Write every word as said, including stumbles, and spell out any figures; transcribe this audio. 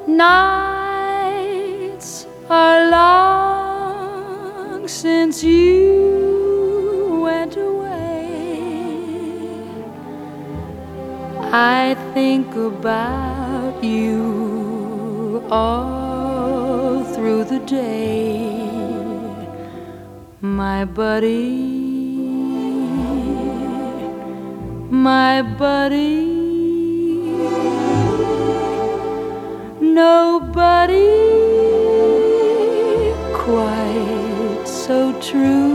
Nights are long since you went away. I think about you all through the day, my buddy, my buddy. Nobody quite so true.